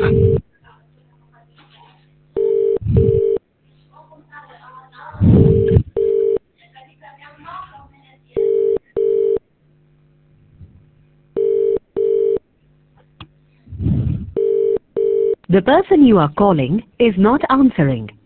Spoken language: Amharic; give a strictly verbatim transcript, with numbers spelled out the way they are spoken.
The person you are calling is not answering.